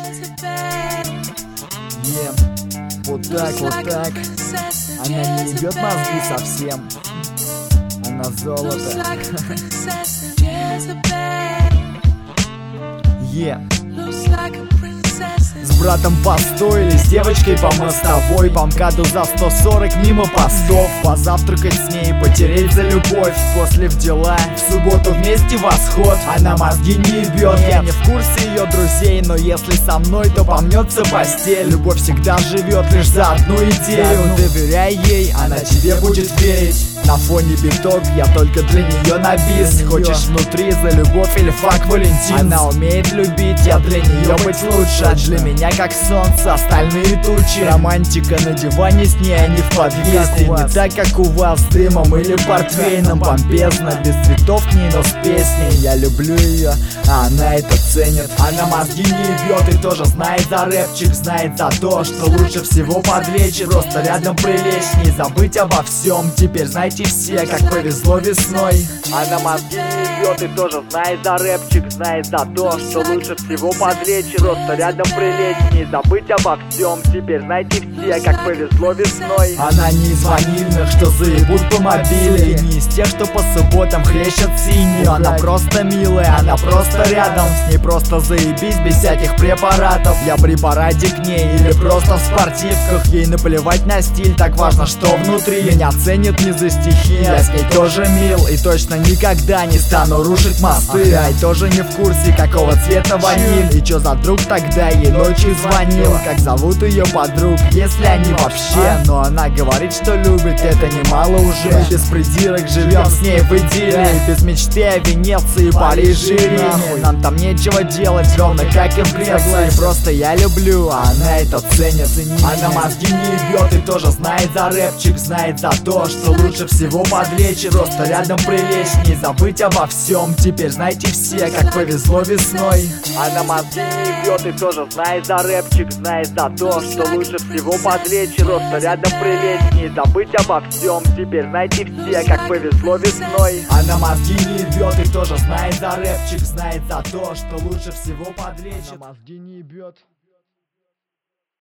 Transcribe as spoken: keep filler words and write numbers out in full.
Е, вот так, вот так. Она не ебет мозги совсем. Она золото. Е. С братом постояли, с девочкой по мостовой, по МКАДу за сто сорок мимо постов. Позавтракать с ней, потереть за любовь, после в дела, в субботу вместе восход. Она мозги не ебет, я не в курсе ее друзей, но если со мной, то помнется постель. Любовь всегда живет лишь за одну идею. Доверяй ей, она тебе будет верить. На фоне биток, я только для нее на бис. Хочешь внутри за любовь или фак Валентин? Она умеет любить, я для нее быть лучше. А для меня как солнце, остальные тучи. Романтика на диване с ней, а не в подъезде. Не так, как у вас, с дымом или портвейном. Помпезно, без цветов к ней, но с песней. Я люблю ее, а она это ценит. Она мозги не ебет и тоже знает за рэпчик. Знает за то, что лучше всего под вечер просто рядом прилечь, не забыть обо всем. Теперь знаете все, как повезло весной. Она мозги не ебет и тоже знает за рэпчик. Знает за то, что лучше всего под вечер просто рядом прилечь, не забыть обо всем. Теперь знаете все, как повезло весной. Она не из ванильных, что заебут по мобиле, и не из тех, что по субботам хлещет синюю. Она просто милая, она просто рядом. С ней просто заебись без всяких препаратов. Я при параде к ней или просто в спортивках. Ей наплевать на стиль, так важно, что внутри. Меня ценит не за стихи, я с ней тоже мил и точно никогда не стану рушить мосты. Ай, тоже не в курсе, какого цвета ваниль и чё за друг тогда ей ночью звонил. Как зовут ее подруг, если они вообще. Но она говорит, что любит, это немало уже. Мы без придирок живем с ней в идиллии, без мечты о Венеции, Париже и Риме. Нам там нечего делать, ровно как и в Греции. Просто я люблю, а она это ценит. Она мозги не ебет и тоже знает за рэпчик. Знает за то, что лучше всего под вечер просто рядом прилечь, не забыть обо всем. Теперь знаете все, как повезло весной. Она мозги не ебет и тоже знает за рэпчик. Знает за то, что лучше всего под вечер просто рядом прилечь, не забыть обо всем. Теперь знаете все, как повезло весной. Она мозги не ебет и тоже знает за рэпчик. Знает за то, что лучше всего под вечер. Она мозги не ебет.